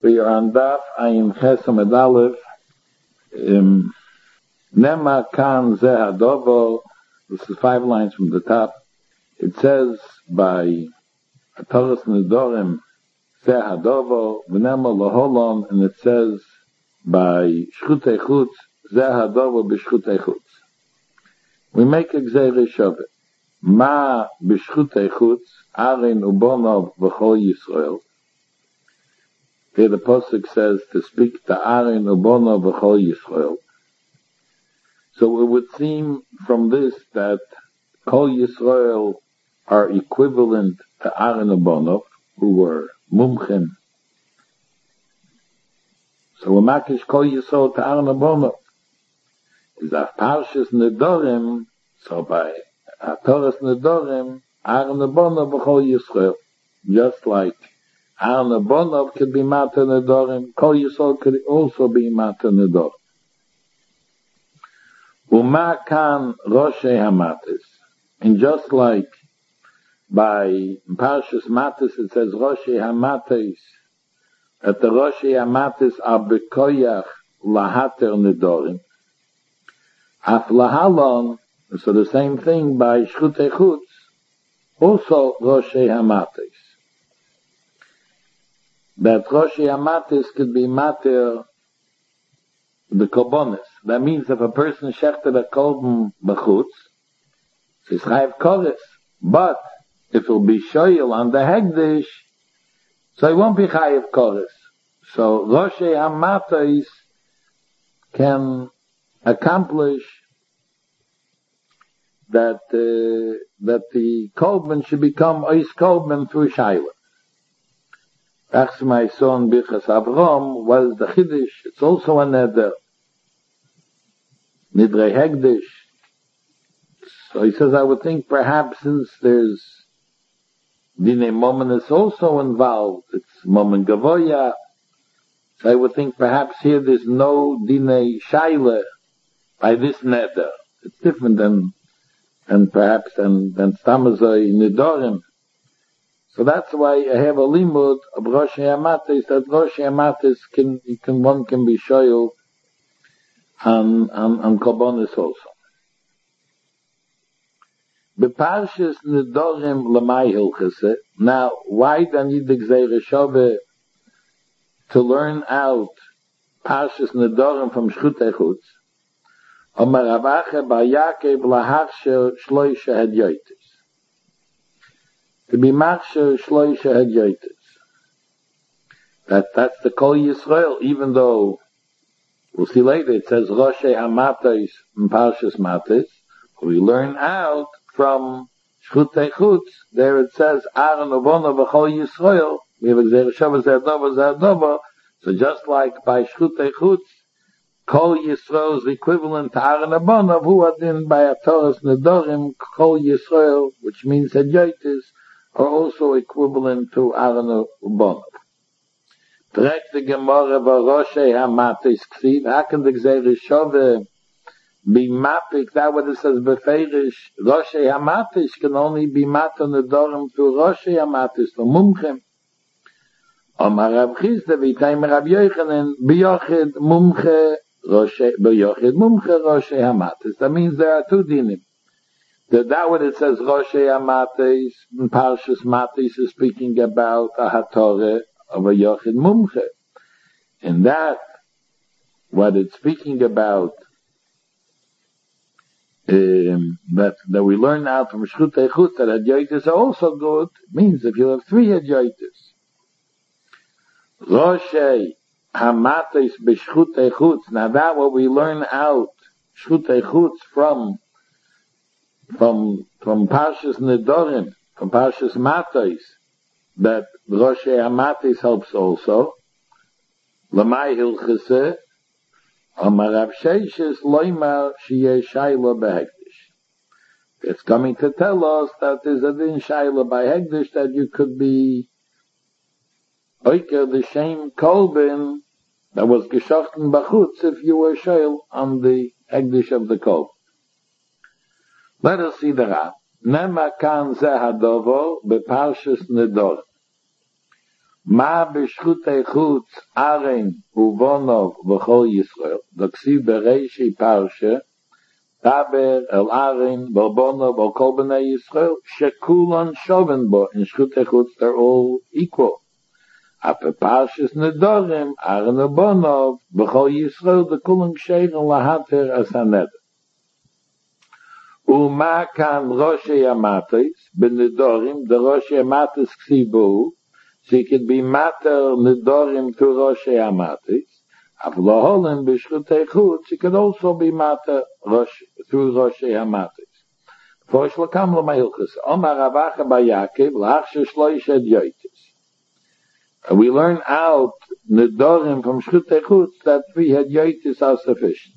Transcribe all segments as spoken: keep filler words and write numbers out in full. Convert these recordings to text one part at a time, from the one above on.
We are on Daf Ayin Ches Amud Aleph. Um, Nema kan ze hadovo. This is five lines from the top. It says by Torah Nedorim ze hadovo v'nema laholon, and it says by Shchutei Chutz ze hadovo b'Shchutei Chutz. We make a gzeira shavet. Ma b'Shchutei Chutz arin ubonov v'chol Yisrael. Here the Pasuk says to speak to Aaron Ubona v'chol Yisrael. So it would seem from this that Kol Yisrael are equivalent to Aaron Ubona, who were Mumchim. So we makish Kol Yisrael to Aaron Ubona. Is that Parshas Nedorim, so by Torah Nedorim, Aaron Ubona v'chol Yisrael. Just like Aaron Abonov could be Mata Nedorim, Kol Yisrael could also be Mata Nedorim. Uma kan Roshei Hamatis. And just like by Parshas Matis it says Roshei Hamatis, that the Roshei Hamatis are Bekoyach Lahater Nedorim. Af Lahalon, so the same thing by Shchutei Chutz, also Roshei Hamatis. That Roshei Hamatis could be mater the korbanos. That means if a person shechted a korban b'chutz, it's chayav koris. But if it will be shoyel on the hegdish, so it won't be chayav koris. So Roshei Hamatis can accomplish that uh, that the korban should become ois korban through shayla. Achs my son Birchas Avram was the Chiddush. It's also a neder. Nidrei Hegdish. So he says, I would think perhaps since there's Dinei Momen is also involved, it's Momen Gavoya, so I would think perhaps here there's no Dinei Shaila by this neder. It's different than, and perhaps than, than Stamazoi Nidorim. So that's why I have a limud of Roshei Hamatis, that Roshei Hamatis can, can, one can be shoyel on, on, on korbanos also. Beparshas Nedorim Lamai Hilchase. Now, why do I need the Gzeira Shaveh to learn out Parshas Nedorim from Shchutei Chutz? Omar Ravache Bar Yaakov Lahachsher Shloisha Hadyoitis. To be Machsher Shloisha Hadyoitis. That, that's the Kol Yisrael, even though, we'll see later, it says Roshei Hamatis in Parshas Matis. We learn out from Shchutei Chutz, there it says Aaron Ubona v'chol Yisrael. We have a Gzeira Shaveh Zerdova Zerdova. So just like by Shchutei Chutz, Kol Yisrael is equivalent to Aaron Ubona, who are then by a Torah Nedorim, Kol Yisrael, which means Hadyoitis, are also equivalent to Aaron Ubonov. Direct the Gemara Roshei Hamatis Ksiv. How can the Gzeira Shaveh be mapik? That what it says beferish. Roshei Hamatis can only be mata nedorim through Roshei Hamatis for mumchem. Amar Rav Chisda v'itayim Rav Yochanan biyochid mumche Roshei biyochid mumche Roshei Hamatis. That means there are two dinim. That that what it says Roshei Hamatis in Parshas Matis is speaking about a hatorah of a yochid mumche. And that what it's speaking about um, that that we learn out from Shchutei Chutz that hadyotis are also good means if you have three hadyotis. Roshei Hamatis b'Shchutei Chutz. Now that what we learn out Shchutei Chutz from From from Parshas Nedorim, from Parshas Matis, that Roshei Hamatis helps also. Lamai Hilchase, Amar Rav Sheishes Loimar Shiyeh Shaila Behegdish. It's coming to tell us that there's a din Shaila by Hegdish that you could be Oiker the Shem Kolbin that was geschochten bachutz if you were Shail on the Hegdish of the Kolb. Let us see the Rab. Nema kan ze hadovo beparshas Nedorim. Ma b'shchutei chutz Aaron uvonov v'chol Yisrael. Doksiv bereishi parsha. Daber el Aaron v'bonov v'kol b'nei Yisrael. Shekulon shoven bo. In shchutei chutz they're all equal. Ape parshas nedorim Aaron v'bonov v'chol Yisrael the kulon ksheirun lahater as haneder. Uma kan Roshei Amatis b'nedorim the Roshei Amatis ksivu. She could be mater nedorim to Roshei Amatis. Avloholim b'shchutei chutz. She could also be mater rosh, through Roshei Amatis. For shlakam l'mayilchus. Omar Ravacha Bayakev l'achshe shloish edyotis. We learn out nedorim from shchutei chutz that three edyotis are sufficient.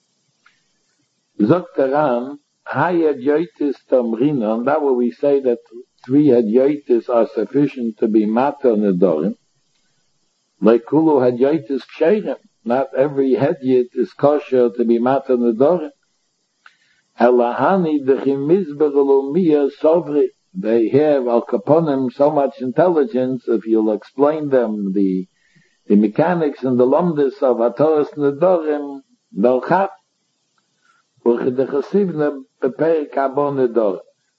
Zok Taran Hay edyotis tamrina, and that way we say that three hadyotis are sufficient to be mater nedorim. Like kulu hadyotis ksherim, not every hadyot is kosher to be mater nedorim. Elahani dechimizber lumiyah sovri. They have al kaponim so much intelligence. If you'll explain them the the mechanics and the lumdis of atoras nedorim, they'll have. וכדחסיבנה בפרק הבא נדור.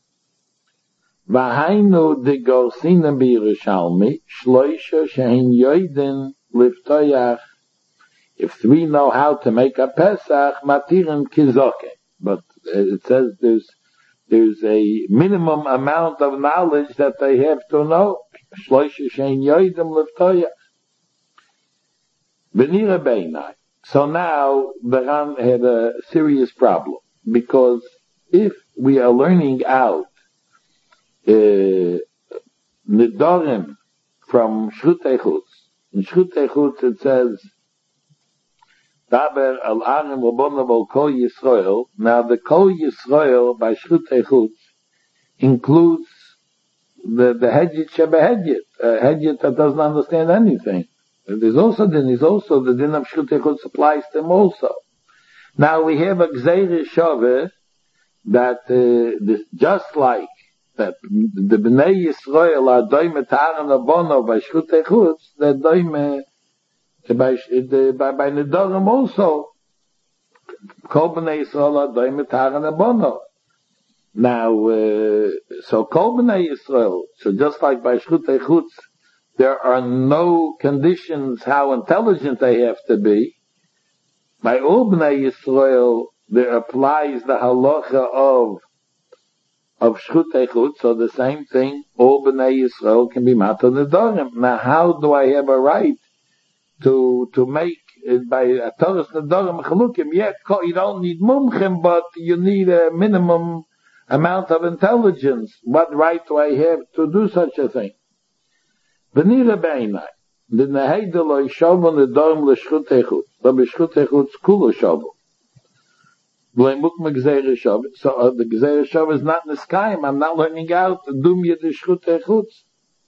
והיינו דגורסינם בירושלמי, שלושה שהן יודן לפתוח. If three know how to make a Pesach, matirin kizoke. But it says there's, there's a minimum amount of knowledge that they have to know. שלושה שהן יודן לפתוח. ונראה בעיניי. So now, the Ran had a serious problem, because if we are learning out uh, Nedorim from Shchutei Chutz, in Shchutei Chutz it says, Daber al Aaron Rabonav al Kol Yisrael. Now the Kol Yisrael by Shchutei Chutz includes the, the Hedjit Shebehedjit, a Hedjit that doesn't understand anything. There's also then there's also the din of Shchutei Chutz applies to them also. Now we have a Gzeir Shaveh that uh, this, just like that the Bnei Yisrael are doime ta'aran abono by Shchutei Chutz, they're doime by by by Nedorim also. Kol Bnei Yisrael are doime ta'aran abono. Now, uh, so Kol Bnei Yisrael, so just like by Shchutei Chutz, there are no conditions how intelligent they have to be. By all Bnei Yisrael, there applies the halacha of of Shchutei Chutz, so the same thing, all Bnei Yisrael can be mater nedorim. Now, how do I have a right to to make it by a Torah nedorim chalukim? Yet, you don't need mumchim, but you need a minimum amount of intelligence. What right do I have to do such a thing? V'nira b'einai, the neheda lo yishovu nedorim l'shchutei chutz, but b'shchutei chutz kula shovu. V'leimuk m'gzeir shovu. So uh, the gzeir shovu is not niskayim. I'm not learning out to dum yed shchutei chutz.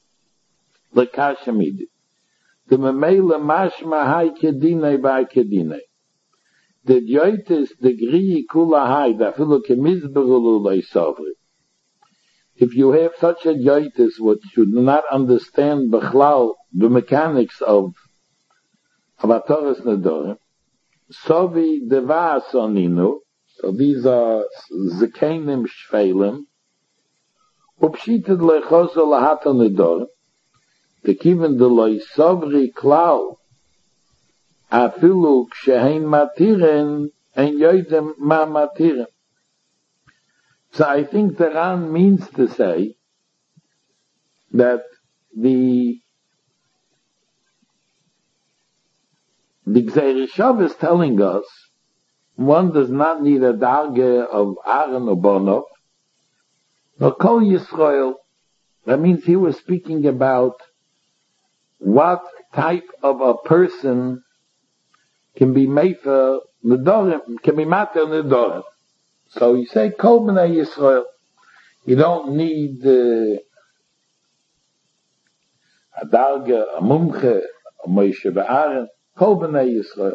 L'kasha midi. The memela mashma hay kedinei by kedinei. The yoitis the griyi kula hay da filu kemizberulu lo yisovri. If you have such a yoitis which you do not understand b'chlal the mechanics of of atoras nedorim, sovi deva soninu. So these are zekenim shveilim. Upshited lechozo lahata nedorim. The kiven de loy sovri klau. Afilu kshehein matiren and yoidem ma matiren. So I think the Ran means to say that the the Gzeir Shav is telling us one does not need a darge of Aaron or Bonov, nor Kol Yisrael. That means he was speaking about what type of a person can be made for Nedorim, can be mater Nedorim. So you say Kol Bnei Yisrael. You don't need uh, a darga, a mumche, a Moshe B'Aaron. Kol Bnei Yisrael.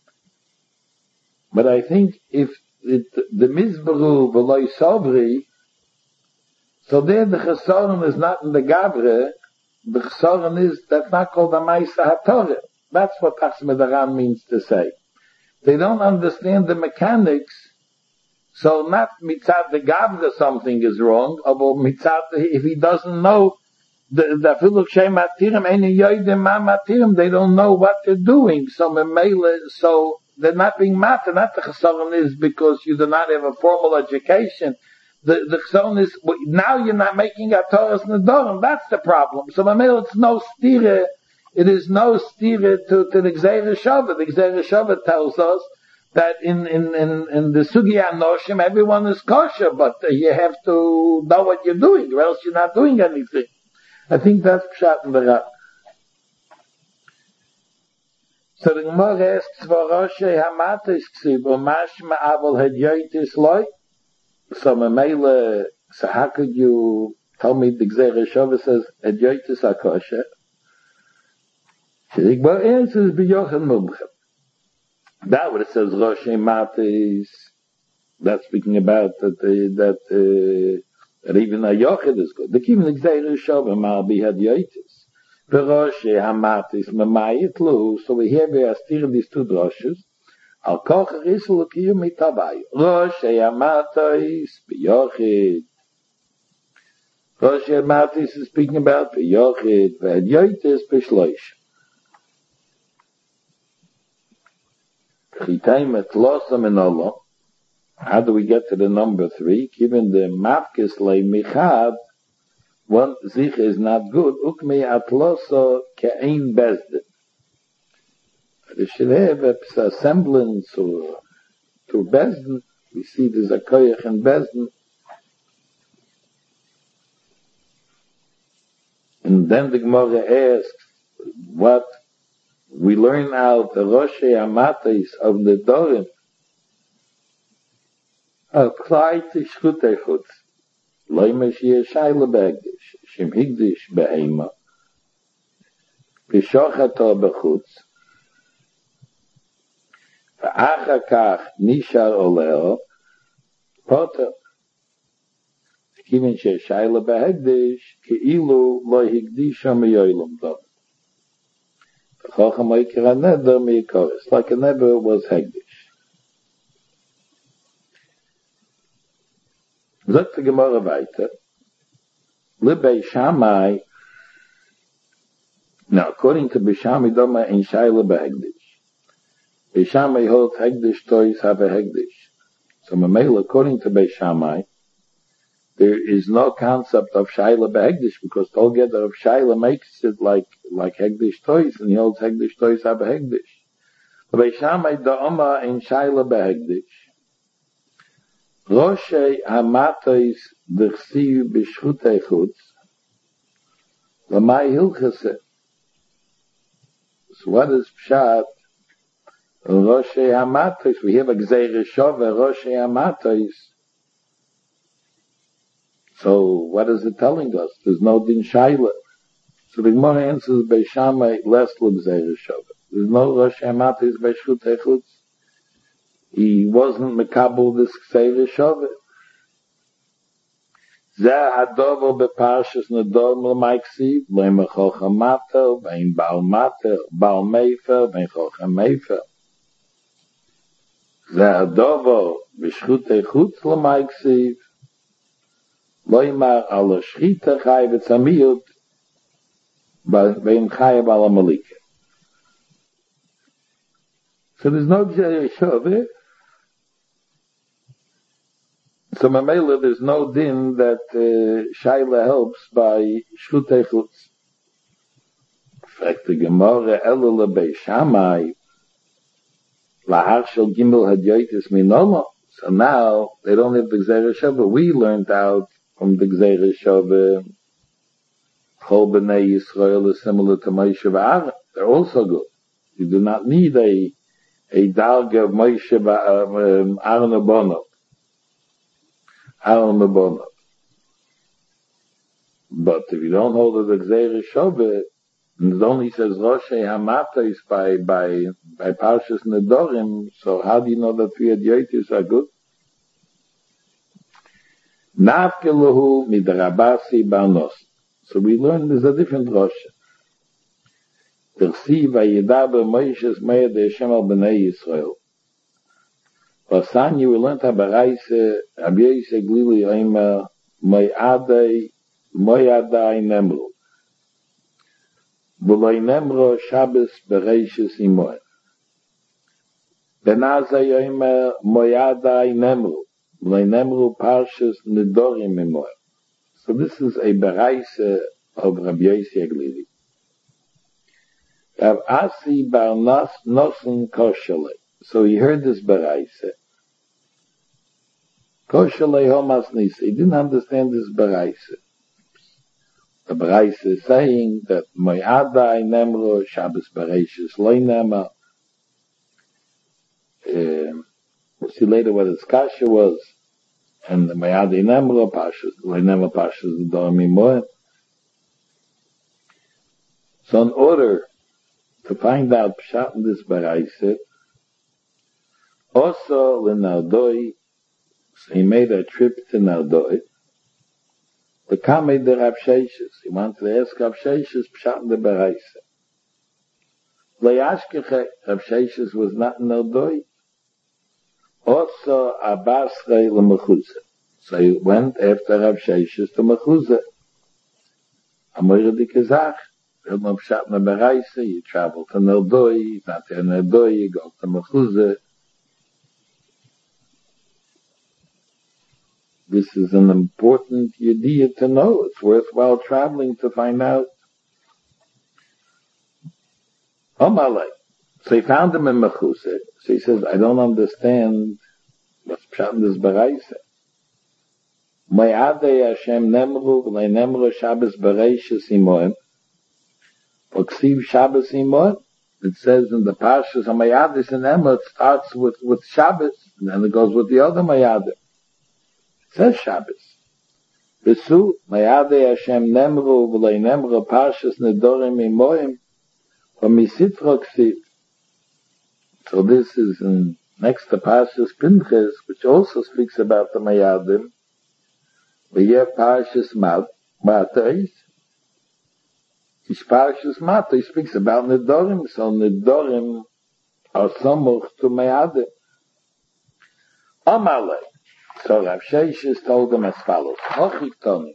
But I think if it, the Mizberu v'loy Sobri, so there the Chesaron is not in the Gavre, the Chsaron is, that's not called a Maisa HaTorah. That's what Tachsmedaran means to say. They don't understand the mechanics, so not mitzad the gavra something is wrong, but mitzad, if he doesn't know, the the filuk shem matirim any yoidim ma matirim, they don't know what they're doing. So memele, so they're not being matter. Not the Chsaron is because you do not have a formal education. The the Chsaron is now you're not making a Torah's nedorim. That's the problem. So memele, it's no stire. It is no stire to to the Gzeira Shava. The Gzeira Shava tells us that in in in, in the Sugya Noshim everyone is kosher, but you have to know what you're doing, or else you're not doing anything. I think that's Pshat in the Rat. So the Gemara asks, V'roshei hamatis ksib, u'mashma avol hedyoitis loy? So Mamela, so how could you tell me the Gzeira Shava says, hedyoitis are kosher? The Gemara answers, B'yochen mumchem. That what it says, Roshei matis, that's speaking about that, uh, that, uh, that even a yochid is good. The even the Gzeira Shava malbi hedyoitis. V'roshei hamatis memayitlu. So we have we are steering these two droshes. Al kocher islu kiyum mitavai. Roshei hamatis b'yochid. Roshei hamatis is speaking about b'yochid. V'hedyoitis b'shloish. Chitayim et losam en olam. How do we get to the number three? Given the mafkes le michad, one zich is not good. Ukme atloso ke'ein bezdin. It should have a semblance to, to bezdin. We see there's a koyach in bezdin. And then the Gemara asks, what we learn out the Roshei Hamatis of the Dorim. Apply to Shchutei Chutz. Loi Mashiach Shaila Begdish. Shem Higdish Behema. Pishochato Bechutz. V'achar kach nishar oleo. Poter. Given she Shaila Behegdish. Keilu Loi Higdisha Meyoilum Dom. Chacham Oikra Neder Meikoris. Like a neder was Hegdish. Sagt die Gemara weiter, Libei Shammai, now according to Beishamai, Doma in Shaila Behegdish. Beishamai holds Hegdish toys have a Hegdish. So Mamela, according to Beishamai, there is no concept of Shaila Behegdish because altogether of Shaila makes it like like Hegdish toys, and he holds Hegdish toys have a Hegdish. Beishamai Doma in Shaila Behegdish. Roshei hamatos d'chsiv b'shchutei chutz, l'mai hilchase. So what is pshat? Roshei hamatos, we have a Gzeira Shava, Roshei hamatos. So what is it telling us? There's no din shaila. So the Gemara answers Beishamai less l'Gzeira Shava. There's no Roshei hamatos b'shchutei chutz. He wasn't mekabel this Gzeira Shava. Zeh hadover beparshas nedom l'maiksiv, le'im chocha mater, ve'im baal mater, baal mefer, ve'im chocha mefer. Zeh hadover b'shchutei chutz l'maiksiv, lo'imar ala shchita chay v'tzamiyut, ve'im chayav ala malika. So there's no Gzeira Shava. So Mamela, there's no din that uh, Shaila helps by Shchutei Chutz. In fact, the Gemara Elul Beishamai Lahar Shel Gimel Hadyotis Minoma. So now they don't have the Gzeira Shava. We learned out from the Gzeira Shava Chol B'nei Yisrael is similar to Moshe v'Aaron. They're also good. You do not need a a darga of Moshe v'Aaron Abono. Aaron Abono. But if you don't hold the Gzeira Shava, and it only says Roshei Hamatos by by by Parshas Nedorim, so how do you know that three Hadyotis are good? Nafkeluhu midrabasi barnos. So we learn there's a different Rosh. Tersi vayidaber Moshe's Meir de Hashem al b'nei Yisrael. Vasanya, we learned Habaraise, Abiyase Glili Oimer, Moyadei, Moyadei Nemru. V'loi Nemru Shabbos Bereishis Imoy. Benazai Oimer, Moyadei Nemru. V'loi Nemru Parshas Nidorim Imoy. So this is a Baraise of Rabbi Yossi Glili. Rav Asi bar Nosen Koshele. So he heard this Baraise. Koshele Homas Nisi. He didn't understand this Baraise. The Baraise is saying that Moyadai Nemro Shabbos Bereishis Loi Nema. Uh, we'll see later what his kasha was. And the Moyadai Nemro Pashas Loi Nema Pashas Nidorim Imoy. So in order to find out Pshat in this Baraise, also in Nardoi, so he made a trip to Nardoi. The Kamei de Rav Sheshes, he wanted to ask Rav Sheshes Pshat in the Baraise. Le'ashkeche, Rav Sheshes was not in Nardoi. Also Abasrei leMechuzah. So he went after Rav Sheshes to Mechuzah. Amoyer dikazach. Pshat in the Baraise, you travel to Nardoi, not to Nardoi, you go to Mechuzah. This is an important idea to know. It's worthwhile traveling to find out. Omalei. So he found him in Mechuzah. So he says, I don't understand what's Pshat in this Baraise. Moyadei Hashem Nemru, v'lei Nemru Shabbos Bereishis Imoim. Oksiv Shabbos Imoim. It says in the Parshas Moyadis and Nemru, it starts with, with Shabbos, and then it goes with the other Moyadim. It says Shabbos. V'su, Moyadei Hashem Nemru, v'lei Nemru Parshas Nidorim Imoim, v'misitro Ksiv. So this is in, next to Parshas Pinchas, which also speaks about the Moyadim. V'yeh Parshas Matais. His Parshas Matais speaks about Nidorim, so Nidorim are samuch to Moyadim. Amalei. So Rav Sheshes told them as follows. Hochik Toni.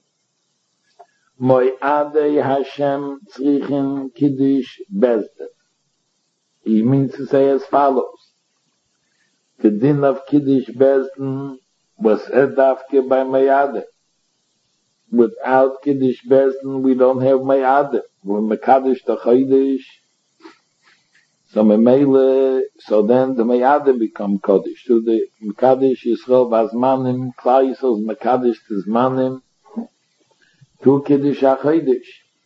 Moyadei Hashem tzrichin kiddush bezdin. He means to say as follows. The din of kiddush bezdin was edafke by Moyadim. Without kiddush bezdin, we don't have Moyadim. When Mekadosh the Chodesh, so Memele, so then the Moyadim become Kodesh. So the Mekadosh Yisrael Vazmanim, Klal Yisrael's Mekadosh Tizmanim, to Kiddush HaChodesh.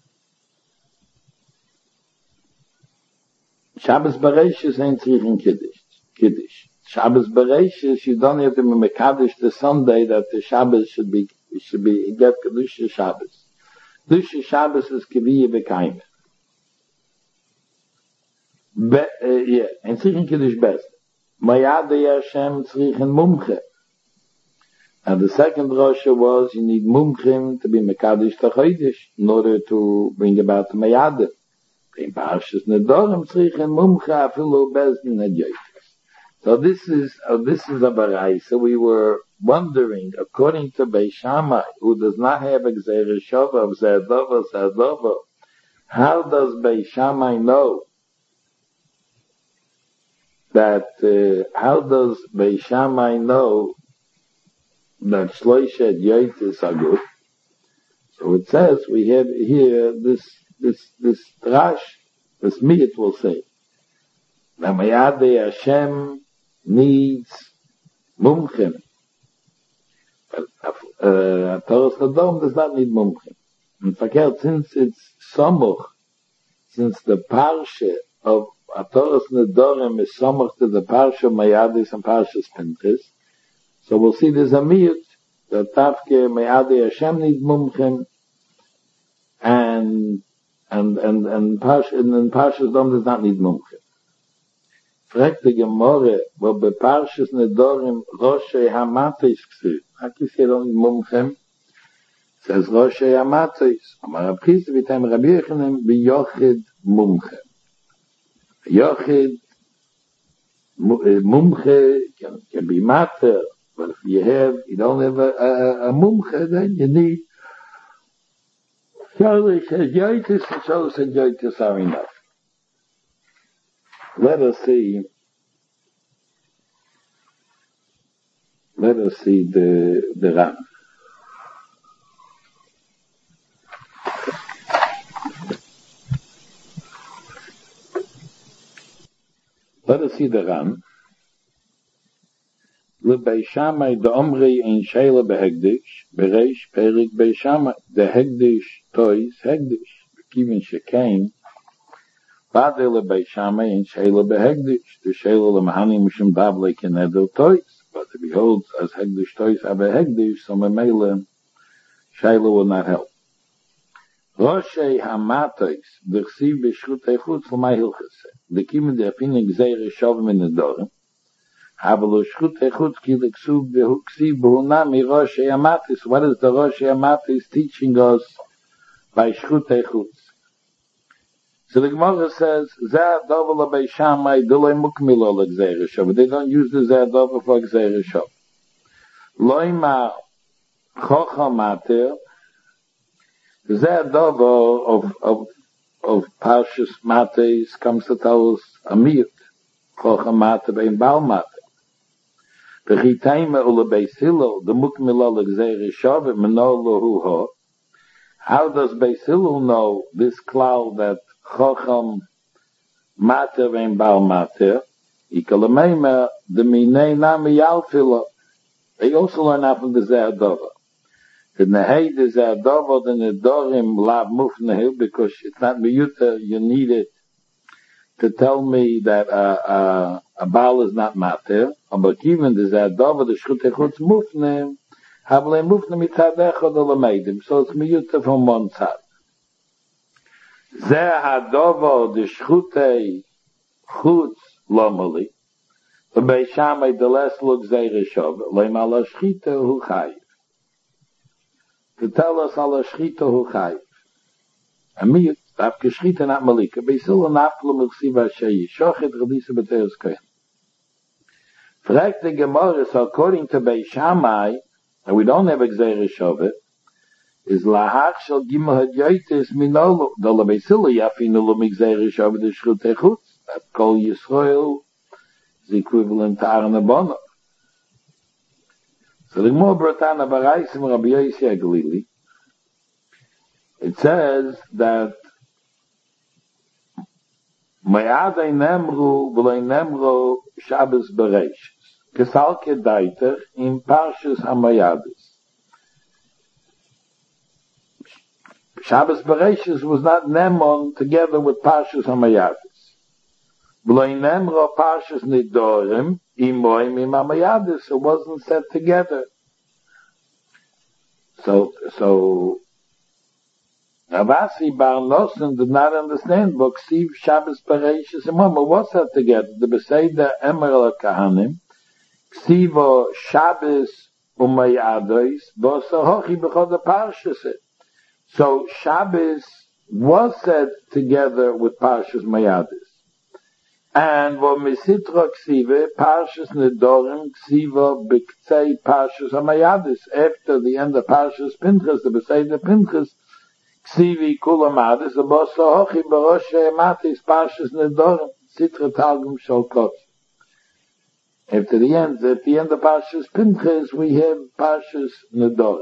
Shabbos Bereishis ain't tzrichin Kiddush. Kiddush. Shabbos Bereishis, you don't have to be Mekadosh the Sunday that the Shabbos should be, should be, get Kedusha Shabbos. Kedusha Shabbos is Kiviyah B'Kaimah. Be, uh, yeah, and tzrichin Kiddush best. Moyadei Hashem tzrichin Mumche. And the second Rosha was, you need Mumchim to be Mekadosh Tachodesh in order to bring about the Moyadim. In Parshas Nidorim tzrichin Mumche afilu bezdin hadyotis. So this is, uh, this is a Baraise. So we were wondering, according to Beis Shammai, who does not have a Gzeirah Shova of Zerdova, Zerdova, how does Beis Shammai know that, uh, how does Beis Shammai know that Shloisha Yotis are good? So it says, we have here this, this, this Drash, this Miyat will say, Moyadei Hashem needs Mumchim. But uh, Torah Sodom does not need Mumchim. In fact, since it's Samuch, since the Parsha of Torah Nidorim is Samuch to the Parsha of Moyadis and Parshas Pinchas, so we'll see there's a miyut that Tafke Moyadei Hashem needs Mumchim, and and and and Parshas and, and Parshas Dom does not need Mumchim. Fragt the Gemara, wo be Parshas Nidorim Roshei Hamatis g'siv. How can you say don't need Mumchim? says Rosh Hamatos. Amar Rab Chisda v'tem Rabbi Yochanan b'yochid mumche. Yochid mumche can, can be matter, but if you have, you don't have a, a, a mumche, then you need Shalish Hadyotis and Shalish Hadyotis are enough. Let us see. Let us see the the Ran. Let us see the Ran. LeBei Shammai the Omri in Sheila behegdish bereish perik Bei Shammai the hegdish toys hegdish given shekain. Bade LeBei Shammai in Sheila behegdish the Sheila lemahani mishum bavle kenedel toys. But it beholds as hegdish toys have a hegdish, so memela Sheila will not help. Roshei hamatos b'chsiv b'shchut echutz l'may hilchase. The kimen the opinion gzeire shovim in the dorim. Havelo shchut echutz ki l'ksuv b'huksiv b'hunami roshei hamatos. What is the roshei hamatos teaching us by shchut echutz? So the Gemara says, Zeh Adova LeBei Shammai Dilei Mukmilo LeGzeire Shov. They don't use the Zeh Adova for Gzeire Shov. Loima Chocha Mater. The Zeh Adova of, of, of Parshas Mates comes to tell us a miut. Chocha Mater bein Baal Mater. V'chitaima uLeBei Silo, the Mukmilo LeGzeire Shov, Meno Lohu Ho. How does Beis Hillel know this cloud that Chocham Mater vein Baal Mater? Ikalamema the Minei Nami Yalfila. They also learn out from the Zeh Adova. The Nehei the Zeh Adova the Nedorim Lav Mufnehil, because it's not miyuta. You need it to tell me that uh, uh, a Baal is not Mater. But even the Zeh Adova the Shchut Echutz Mufneh. So it's miyuta from one side. Zeh hadovo the shchutei chutz lomali. The Bei Shammai the less looks zeire shov. Leim ala shchita hu chayiv. To tell us ala shchita hu chayiv. A miyut afke shchita not malika. Beisil naflu milchiva sheyi. Shochet redisa b'teres kohen. Fragt the Gemara, so according to Bei Shammai, and we don't have Gzeire Shove, is lahach shel gimel hadyotis minolo the lebesila yafinu lo migzeire shove the shchut echutz. That kol Yisrael is equivalent to Aaron Abono. So the Gemara brought down a baraisim Rabbi Yossi Aglili. It says that mayadei nemru v'lei nemru Shabbos Bereishis. Gesalke Deiter in Parshas Hamayadis. Shabbos Bereishis was not Nemon together with Parshas Hamayadis. V'loi Nemro Parshas Nidorim imoim im Hamayadis. It wasn't set together. So, so Avasi Bar Nosson did not understand. But Ksiv Shabbos Bereishis and Mama was set together. The Beseda Emerald Kahanim. Ksivo Shabbos Umayados Bosahochi B'chod Parshas. So Shabbos was said together with Parshas Mayadis, and Vo Misitra Ksive Parshas Nedorim Ksivo B'Ktzei Parshas Hamayadis. After the end of Parshas Pinchas, the Beseder Pinchas Ksivi Kulamadis Bosahochi B'Rosh Matis Parshas Nedorim Sitra Targum Shalkot. After the end, at the end of Parshas Pinchas, we have Parshas Nedorim.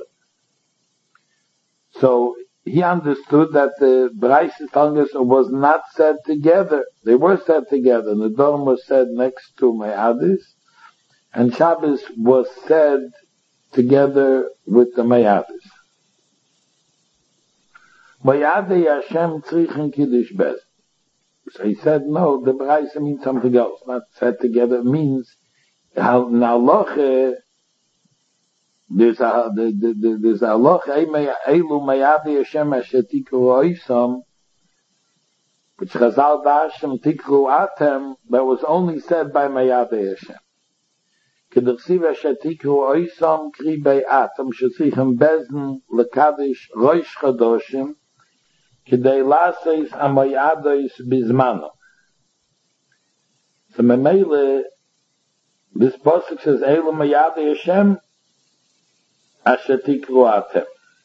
So he understood that the Brais telling us was not said together. They were said together. Nedorim was said next to Mayadis, and Shabbos was said together with the Mayadis. Mayadei Hashem tzrichen kiddush bez. So he said, no, the Brais means something else. Not said together. It means how now loche there's a there's a loche elu mayadi Hashem ashetiku oisam, which Chazal dashem tikru atem, that was only said by mayadi Hashem. כדרסיב אשר תקראו אויסם קרי ביאתם שצריכים בזן לקדש ראש חדושים כדי לעשות המויעדוס בזמנו. So ממילא, this pasuk says, אלו מויעדי השם אשר תקראו אתם.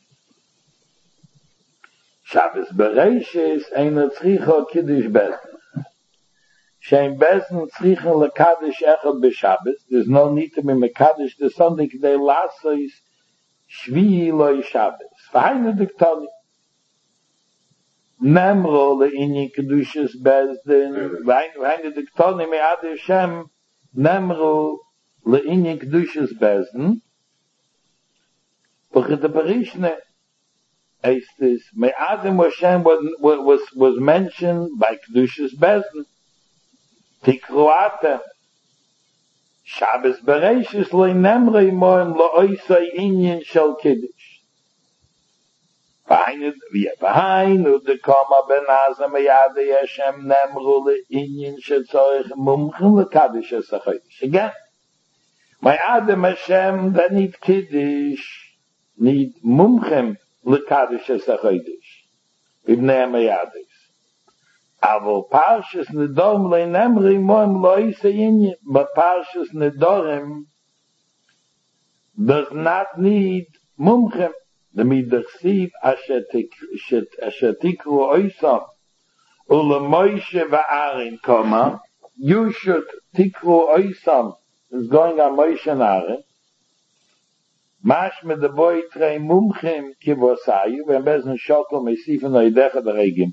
Shabbos bereishis eine tzricha kiddush besen. Shein besen tzricha lekaddish echad b'Shabbos. There's no need to be mekaddish the Sunday k'dei lasois shvi'i loy Shabbos. V'hainu diktoni. Nemro le'inyi kedushas besen. V'hainu diktoni me'ad Hashem. Nemro le'inyi kedushas besen. V'chid berishne. Estes, may Adam Hashem was, was, was mentioned by Kedushas Bezdin. Tikruata. Shabbos Bereishis lo nemrei moim lo oisai inyan shel Kiddush. V'hainu dekoma ben Azam yadei Hashem nemru le inyan shetzorich mumchim le Kaddish esachodesh. Again, my Adam Hashem that need Kiddush, need mumchim lekadish esachodesh ibnei amayadis. Avo parshas nedorim leinemri moim lois einyan. But parshas nedorim does not need mumchem. The midachsiv asher tikru oisam ulemoishe va'arin koma. You should tikru oisam is going on Moshe and Aaron. Mashme de boy trei mumchim kivosayu, when bezn shokel meisifen oidecha der regim.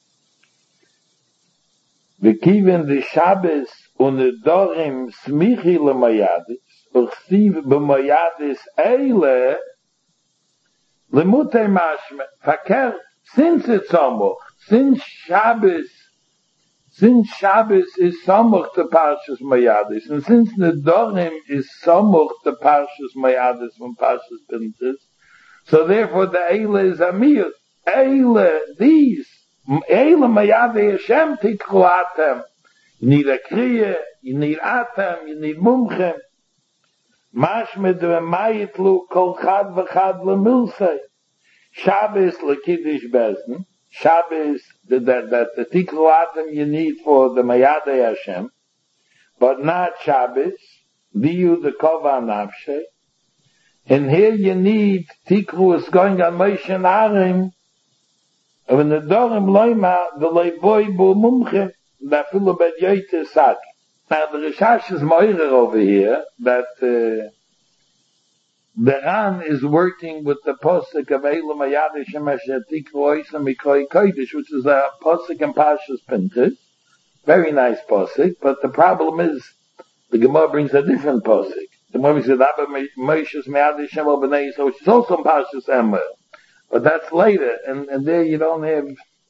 V'kiven de Shabbos un de dorim smichi le mayadis, uchsiv b'mayadis eile lemutei mashme. Faker, since it's Samuch, since Shabbos, since Shabbos is Samuch to Parshas Mayadis, and since Nedorim is Samuch to Parshas Mayadis from Parshas Pinchas, so therefore the Eile is Amir. Eile, these, Eile Mayadei Hashem tikru atem. You need a kriya, you need atem, you need mumchem. Mashme de mayitlu kol chad v'chad lemilsei. Shabbos lekiddush bezdin. Shabbos, that, that, that the tikru atem you need for the Mayadei Hashem, but not Shabbos, diyu the kova nafshe. And here you need tikru is going on Moshe and Aaron, when the dorim loima, the leiboy bu mumche, that filu bet yoyte sak. Now the Rishash is moirer over here, that, uh, the Ran is working with the posuk of Eilu Mayadei Hashem Asher Tikru Oisam Mikoi Kodesh, which is a posuk in Parshas Pinchas. Very nice posuk, but the problem is the Gemara brings a different posuk. The Gemara says Abba Moshe's Mayadei Hashem Al Bnei Yisrael, which is also in Parshas Emor, but that's later, and, and there you don't have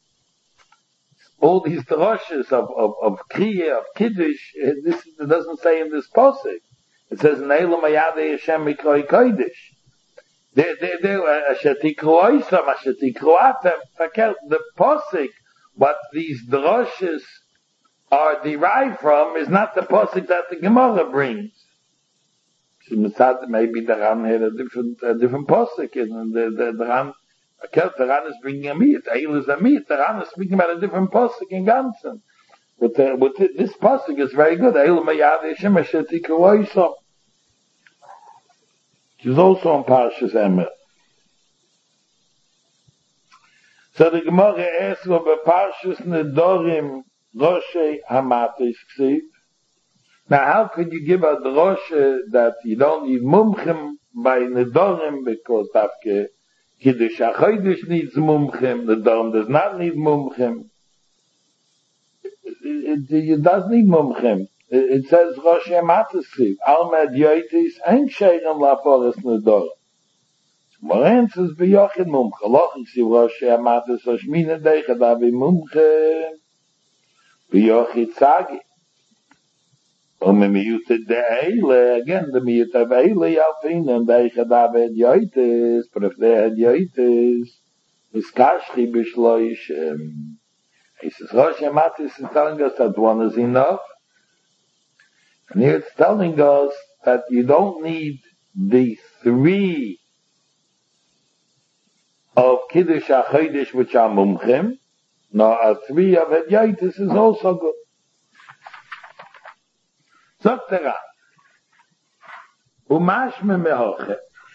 all these droshes of of of Kriya, of Kiddush. This it doesn't say in this posuk. It says, Neilu Mayadei Hashem Mikroi Kodesh. There, there, there, Asher Tikru Oisam, Asher Tikru Atem. The posik, what these droshes are derived from, is not the posik that the Gemara brings. Maybe the Ran had a different, a different posik, and the, the, the Ran, the Ran is bringing a meat, Eil is a meat, the Ran is speaking about a different posik in Gansen. With, the, with the, this pasuk is very good. Eilu Mayadei Hashem Asher Tikru Oisam. Which is also on Parshas Emor. So the Gemara asks about Parshas Nedorim Roshei Hamatis Ksiv. Now how could you give a droshe that you don't need mumchim by Nedorim, because Tafke Kiddush HaChodesh needs mumchim, Nedorim does not need mumchim. It, it, it does need mumchim. It, it says Rosh Hamatis Ksiv. Almed Yoitis ain't Sheirem Laporis Nedorim. Moren says B'yochid mumche. Lochik si Rosh Hamatis Oshmina Deicha Davi mumche. B'yochid Tzagi. Ome miyutet de Eile. Again, the miyut of Eile Yalfin and Deicha Davi Yoitis. But if they had Yoitis, Miskashchi B'shloishem. He says, Rosh Hamatis is telling us that one is enough. And here it's telling us that you don't need the three of Kiddush HaChodesh which are mumchim, no, a three of Hedyotis is also good. Sagt er an, Umashme mehoche.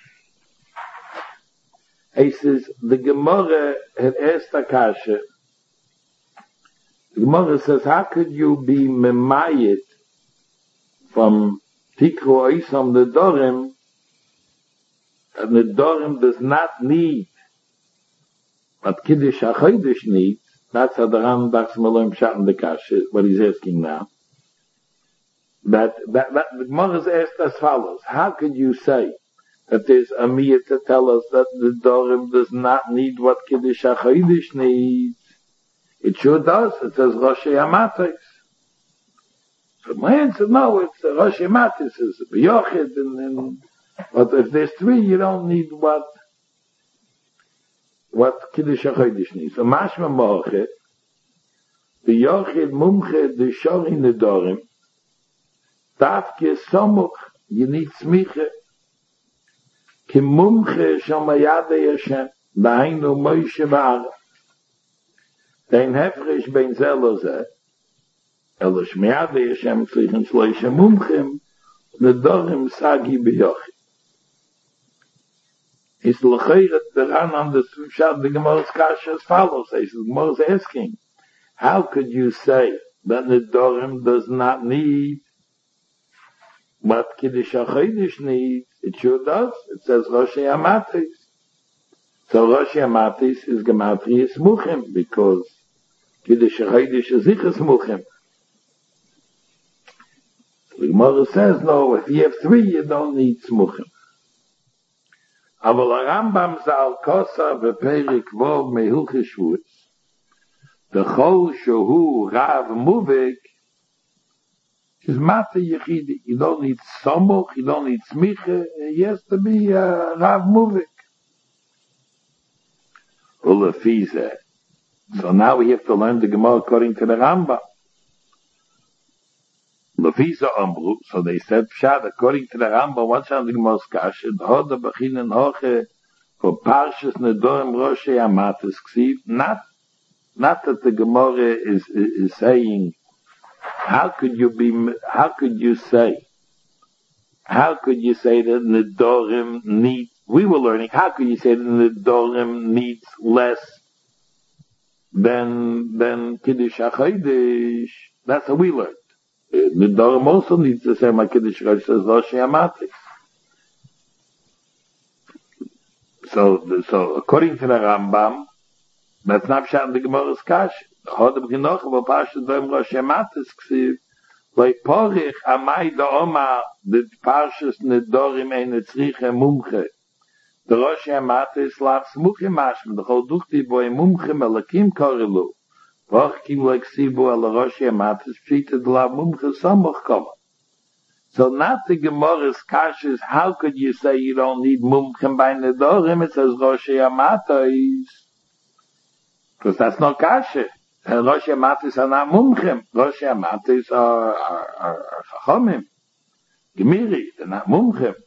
He says, the Gemara had asked Akasha, the Gemara says, how could you be memayit from Tikru Oisam Nedorim, and Nedorim does not need what Kiddush HaChodesh needs? That's how the Rambam Meloim Shat in the Kasha, what he's asking now. That, that, that the Gemara is asked as follows: how could you say that there's a miyah to tell us that the Dorim does not need what Kiddush HaChodesh needs? It sure does. It says Rosh Hamatis. So my answer, no, it's uh, Rosh Hamatis is B'yochid, and, and but if there's three, you don't need what what Kiddush HaChodesh needs. So Mashma Mo'ochet, B'yochid Mumche the Shori Nedorim, Tafke Somuch, you need Smiche. Ki Mumche Shomayade Hashem, Dainu Moshe V'ara. Dein Hefrish Ben Zelozeh, Elo Shmayade Hashem Tzlichen Shloishe Mumchim, Nedorim Sagi B'yochid. It's L'cheiret Beran on the Shad, the Gemara's Kasha as follows. The Gemara is asking, how could you say that Nedorim does not need what Kiddush HaChodesh needs? It sure does. It says Rosh Hamatis. So Rosh Hamatis is Gematria Smuchim, because Kiddush HaChodesh is Zichas Smuchim. The Gemara says, no, if you have three, you don't need Smuchim. Aval Rambam Zal Kosa v'Perik Vov Mehilchei Shvuos, V'chol Shehu Rav Muvik, is Mata Yechidi. You don't need Somuch, you don't need Smiche, he has to be uh, Rav Muvik. Ulefize. So now we have to learn the Gemara according to the Rambam. Lefize Amru, so they said Pshad, according to the Rambam, what's on the Gemara's Kasha? The Hoda Bachinen Hoche for Parshas Nedorim Rosh Hamatis Ksiv. Not, not that the Gemara is, is, is saying, how could you be, how could you say, how could you say that Nedorim needs, we were learning, how could you say that Nedorim needs less than, than Kiddush HaChodesh? That's how we learned. Nedorim also needs the same like Kiddush HaChodesh as Rosh Hamatis. So, so according to the Rambam, that's not Pshat in the Gemara's Kash. Hod b'chinoch v'parshas doim Rosh Hamatis ksiv like porich amai da'oma the parshas nedorim ein etzriche mumche the Rosh Hamatis lav smuchim mashim the chol duchti boi mumchim elakim korelu v'ach kim leksibu el Rosh Hamatis pshited lav mumche samuch koma. So not the Gemara's Kash is how could you say you don't need mumchim by nedorim? It says Rosh Hamatis, because that's not kasha. And Rosh Hamatis are not mumchim. Rosh Hamatis are, are, are, are chachomim. Gemiri, they're not mumchim.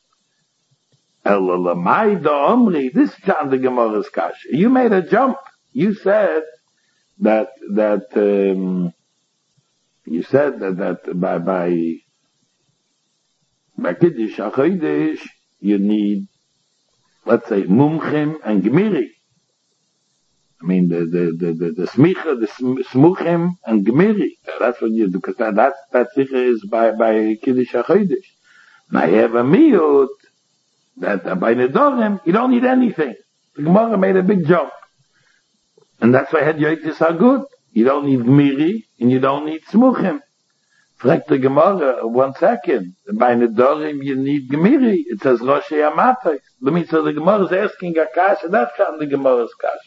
Elalamai da'omri, this is on the Gemara's kasha. You made a jump. You said that, that, um, you said that, that by, by, by Kiddush HaChodesh, you need, let's say, mumchim and gemiri. I mean, the, the, the, the, the smicha, the smuchim, and gemiri. That's what you do, because that, that's, that sicha is by, by Kiddush HaChodesh. Now you have a miyut, that uh, by Nedorim, you don't need anything. The Gemara made a big jump. And that's why Hedyotis are good. You don't need gemiri, and you don't need smuchim. Frag the Gemara, one second. By Nedorim, you need gemiri. It says Rosh Hamatis. Let me, so the Gemara is asking a kasha, that's not the Gemara's kasha.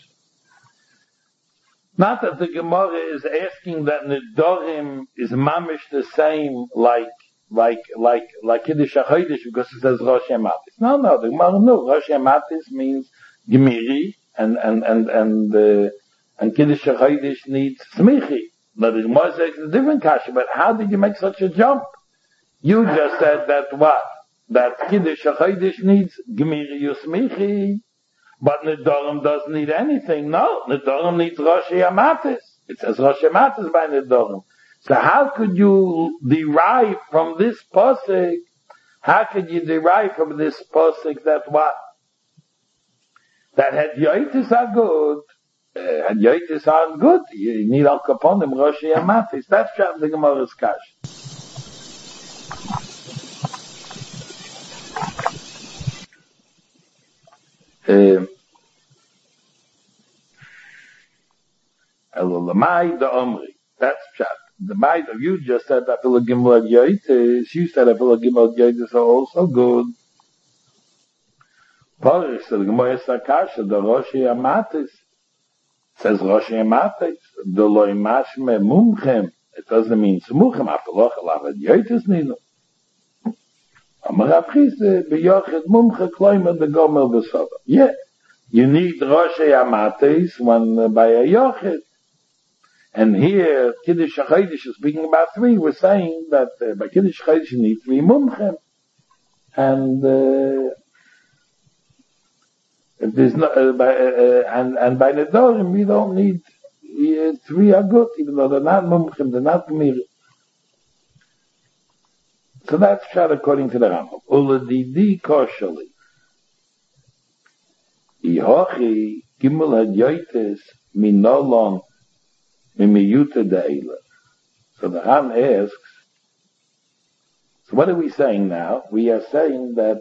Not that the Gemara is asking that Nedorim is mamish the same like, like, like, like Kiddush HaChodesh because it says Rosh Hamatis. No, no, the Gemara, no. Rosh Hamatis means Gemiri and, and, and, and, uh, and Kiddush HaChodesh needs Smichi. Now the Gemara says it's a different kasha, but how did you make such a jump? You just said that what? That Kiddush HaChodesh needs Gemiri Yusmichi, but Nedorim doesn't need anything. No, Nedorim needs Rosh Hamatis. It says Rosh Hamatis by Nedorim. So how could you derive from this pasuk? How could you derive from this pasuk that what? That Hadyotis are good. Uh, Hadyotis aren't good. You need Al Kaponim, Rosh Hamatis. That's just the Gemara's Kash. Um, Elolamai the Omri. That's Pshat. The might of you just said that Afilah Gimel Yoitis. You said Afilah Gimel Yoitis are also good. Parish said Gemara Sakasha the Roshi Amatis says Roshi Amatis the Loi Mashme Mumchem. It doesn't mean Smuchem Afilah Alav Yoitis Nino. Amar Abchise B'Yochid Mumche Kloimer the Gomer B'Soda. Yeah, you need Roshi Amatis when uh, by a Yochid. And here, Kiddush HaChodesh is speaking about three. We're saying that uh, by Kiddush HaChodesh you need three mumchem. And, uh, if there's no, uh, by, uh, and, and by Nedorim we don't need, uh, three are good, even though they're not mumchem, they're not gemiri. So that's shot according to the Rambam. Uladidi koshali. Ihochi gimel hadyoites minolon mimiyuta de'ela. So the Ram asks, so what are we saying now? We are saying that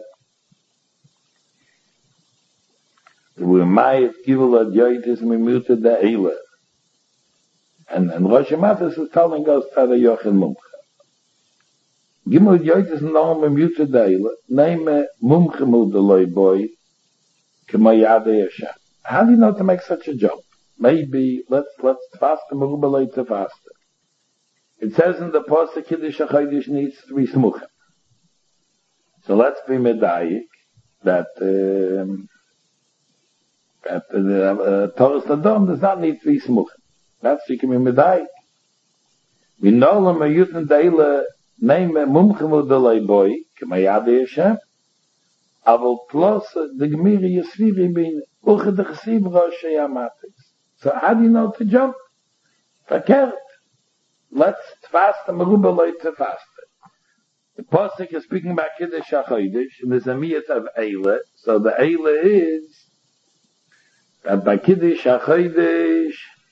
we might gimel hadyoites mimiyuta de'ela. And, and Rosh Hashanah is telling us that a yochin mumcha. Gimel yoitis no memuta deila, name mumchemu de loy boy, kemayade Hashem. How do you know to make such a jump? Maybe let's let's faster merubelay to faster. It says in the pasuk Kiddush HaChodesh needs three smuchim. So let's be medayik that um, that the uh, Torah Sodom does not need three smuchim. That's you can be medayik. We know them a yutin deila. Name mumchemu de loy boy, kemayade Hashem. Aval plus the gemiri yisviri bin uche de chesiv rosh hamatis. So how do you know to jump? Verkehrt. Let's fast the merubelay to fast. The pasuk is speaking about Kiddush HaChodesh, and there's a miyat of Eila. So the Eila is that by Kiddush HaChodesh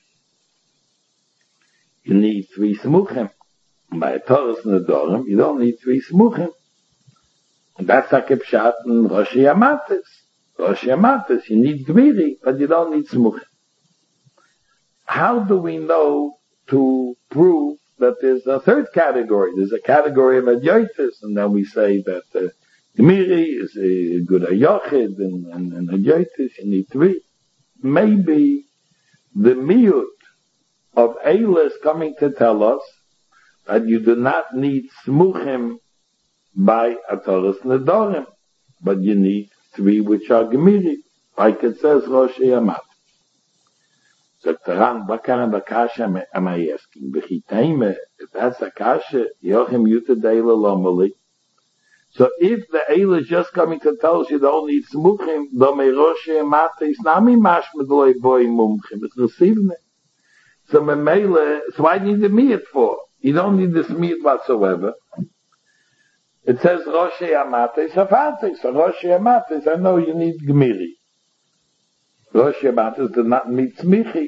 you need three smuchim. By Torah Nedorim, you don't need three smuchim. And that's like a pshat in Rosh Hamatis. Rosh Hamatis, you need gemiri, but you don't need smuchim. How do we know to prove that there's a third category? There's a category of adyotis, and then we say that uh, gemiri is a good ayochid, and, and, and adyotis, you need three. Maybe the miyut of Eila is coming to tell us that you do not need smuchim by a Torah Nedorim, but you need three which are gemiri, like it says Rosh Hashanah. So Taran, what kind of a kasha am I asking? B'chitaime, if that's a kasha, Yochim Yuta Deila Lomali. So if the Eila is just coming to tell us you don't need smuchim, Domei Rosh Hashanah is nami mashmed loy boy mumchim, it's receiving it. So Memele, so why do you need the miyat for? You don't need this miyat whatsoever. It says Rosh Hamatis Hafatis. So Rosh Hamatis, I know you need gemiri. Rosh Hamatis does not need smichi.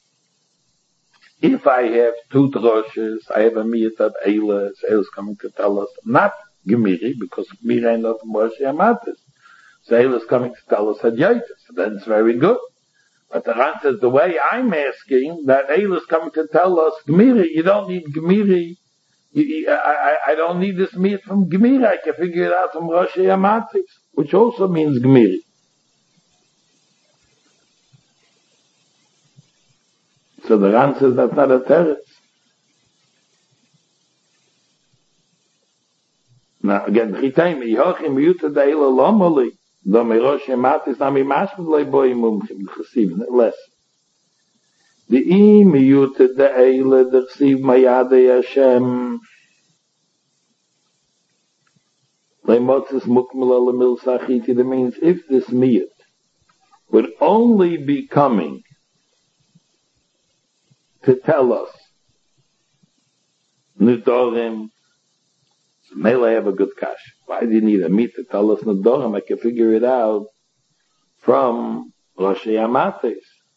If I have two droshes, I have a miyat of Eila, so Eila is coming to tell us not gemiri, because gemiri ain't not from Rosh Hamatis. So Eila is coming to tell us hadyotis. So then it's very good. But the Ran says, the way I'm asking, that Eila is coming to tell us, Gemiri, you don't need Gemiri, you, you, I, I don't need this meat from Gemiri, I can figure it out from Rosh Hamatis, which also means Gemiri. So the Ran says that's not a teretz. Now again, Chitayim, Yihochim, Yuta Deila Lomali, the Rosh Hamatis nami mashmed loy boy mumchim chesiv less. The im yuted the eile the chesiv mayade Hashem. That means if this miyut would only be coming to tell us Nidorim, so maybe I have a good kash. Why do you need a meat to tell us Nidorim? I can figure it out from Roshei Amates.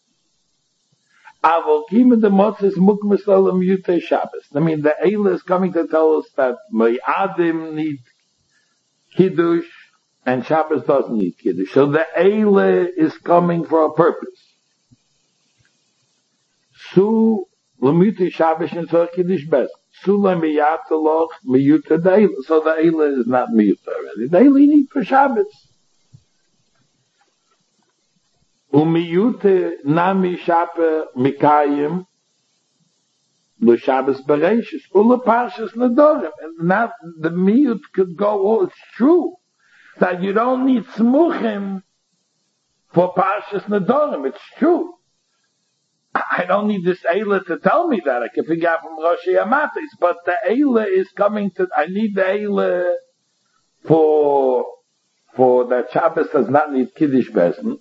Avokim the Motzes Mukmes Olam Yute Shabbos. I mean, the Eila is coming to tell us that Me'adim need Kiddush and Shabbos doesn't need Kiddush. So the Eila is coming for a purpose. Su Lamute Shabbos and so Kiddush best. Su Lamiyataloch Miyuta the Eila. So the Eila is not Miyuta already. The Eila need for Shabbos. Umiyute nami shape mikayim the Shabbos Bereshis ula parshas Nedorim. And now the miyut could go, oh, it's true that you don't need smuchim for parshas Nedorim. It's true. I don't need this Eila to tell me that. I can figure out from Roshei Amates. But the Eila is coming to, I need the Eila for, for that Shabbos does not need Kiddush Besen.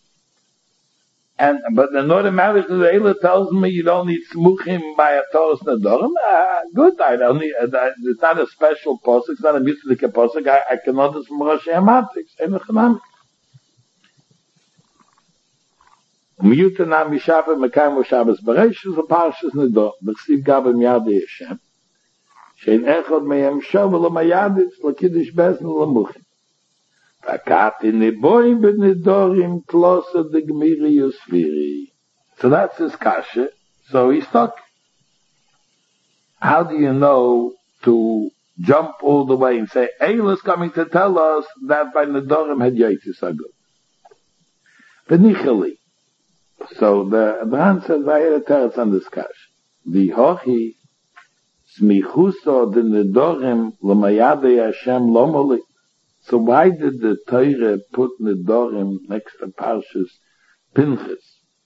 And, but the Northern Marriage of the Eila tells me you don't need smuchim by a Torah Nedorim. Uh, good, I don't need, uh, it's not a special posuk, it's not a mystic posuk, I, I can know this from Roshei Amates. Miyuta nam mishafe mekayim Shabbos Bereshis v'parshas Nedorim. B'chsiv gabim yadei Hashem. Shein echad mehem shovel l'mayadis l'kiddush besen l'muchim. V'kat in neboim b'nedorim klosa de gmiri yusviri. So that's his kasha. So he's stuck. How do you know to jump all the way and say, Eila is coming to tell us that by Nedorim had Yotzis Agud? B'nichali. So the the hand says, "Vayera teretz on this kash." The hochi smichuso the nedorim l'mayadei Hashem lomoli. So why did the Torah put nedorim next to Parshas Pinchas?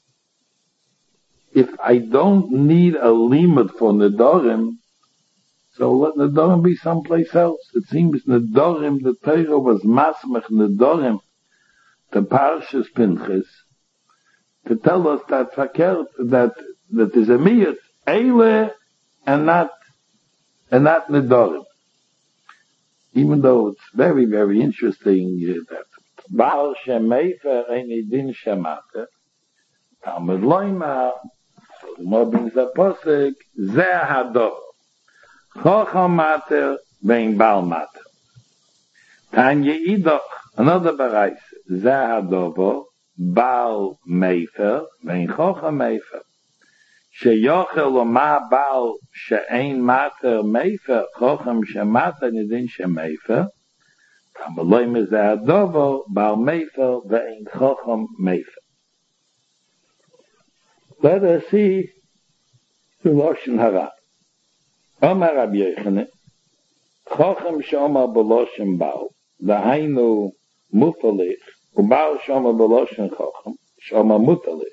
If I don't need a limit for nedorim, so let nedorim be someplace else. It seems nedorim, the Torah was masmech nedorim to Parshas Pinchas, to tell us that fakert, that that is a miyut eile and not and not nedorim. Even though it's very very interesting uh, that Baal Shemeifer Ein Din Shemata Talmud Loima, so the more brings the posik Zeh Hador Chocham Mater Vein Baal Mater Tanya Idoch, another bereis Zeh Hadovo Baal Meifer, Vein Chocham Meifer. Sheyochel Oma Baal She'ein Mater Meifer, Chocham Shemater Nidin Shemeifer. Tamaloim is Adovo Baal Meifer, Vein Chocham Meifer. Let us see the Lashon Hara. Omar Rabbi Yochanan, Chocham She'omar B'Loshen Baal, Dahainu Mutalich. Ubal Shoma Beloshen Chocham, Shoma Mutalich.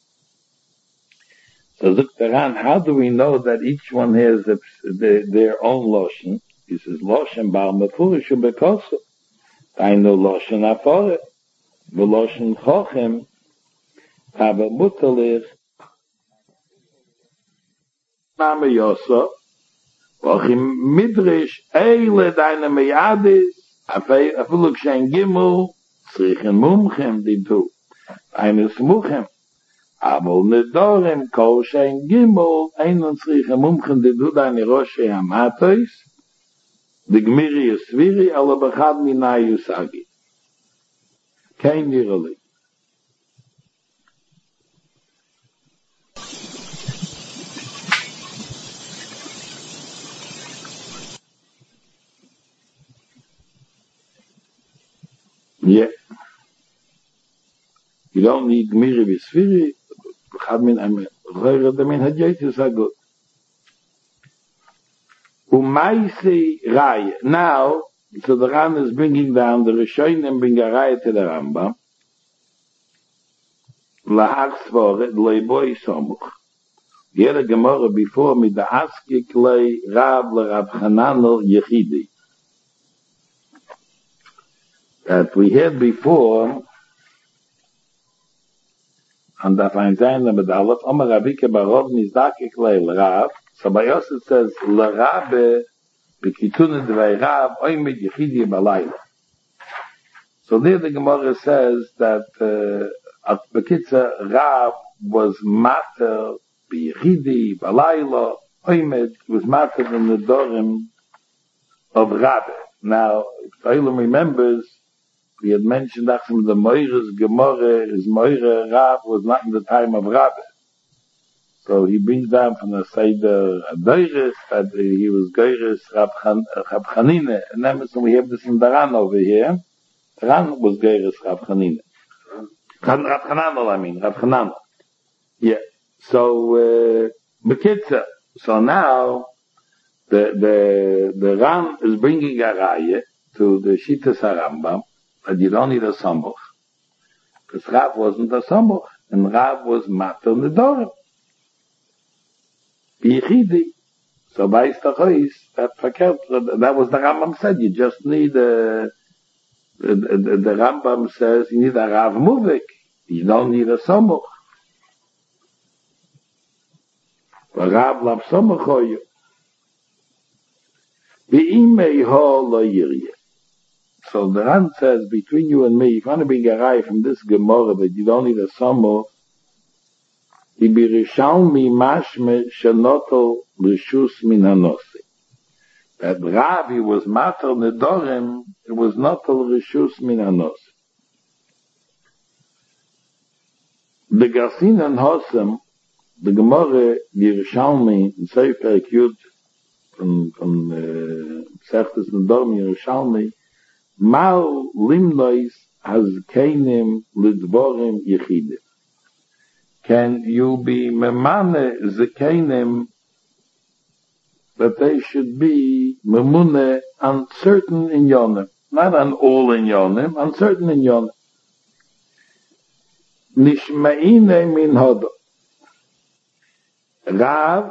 So Zuktaran, how do we know that each one has a, their, their own Loshen? He says, Loshen Baal Mefurish Ubekosu. I know Loshen Afore. Beloshen Chocham, Taba Mutalich. Mama Yoso. Wochim Midrish, Eile Deine Meyadis, Afuluk Shen Gimel, Tzrichen Mumchem di du. Eines Muchem. Aber Nedorim Kol Shein Gimel Einen Tzrichen Mumchem di du deine Roshei Amatos di Gmiri Yisviri ala Bechad Minai Yusagi. Kein Nirali. Yeah. You don't need Gmiri V'Sfiri, Chad Min Amen. Chayre Damin had Yotzis Agud. Umaisi Raya. Now, so the Ran is bringing down, the Rishonim bring a Raya to the Rambam. Lahach Svoret, Leiboi Somuch. Here a Gemara before me, the Askik Lei Rav Le Rav Chananel Yechidi. that we had before, and that finds in the Medalef, Omer Rabike Barov Nizdakik Leil Rav. So by us it says, L'Rabe B'kitune Dvei Rav Oimid Yechidi Balayla. So there the Gemara says that uh, at Bekitza Rav was matter B'Yechidi Balayla Oimid was matter in the Dorim of Rabbe. Now, if Eilam remembers, we had mentioned that from the Moira's Gemara, his Moira Rav was not in the time of Rabbe. So he brings down from the Seder Adoiris that he was Goyris Rab Chanine. And then we have this in Daran over here. Daran was Goyris Rab Chanine. Rab Chananel, I mean, Rab Chananel. Yeah. So, uh, Bekitza. So now, the, the, the Ran is bringing a Raya to the Shita Sarambam, that you don't need a Samuch. Because Rav wasn't a Samuch, and Rav was Mater Nedorim. B'Yechidi. So by Istachois, that verkehrt, that was the Rambam said, you just need a, the, the, the Rambam says you need a Rav Muvik, you don't need a Samuch. But Rav Lav Samuch Hoyu. V'imei ho lo yirye. So the Ran says, between you and me, if you want to be Garai from this Gemara that you don't need a Samuch, Ibirishal mashme shenoto rishus min hanosi. That Ravi was mater nedorim, it was not rishus min hanosi. The Garsin and Hosem, the Gemara Yerushalmi in Sefer Yud from from Sechtes Nedorim Yerushalmi, Mal limnois has keinim lidborim yechidim. Can you be memane zekenim that they should be memune on certain in yonim, not on all in yonim, on certain in yonim. Nishmaine min hodo. Rav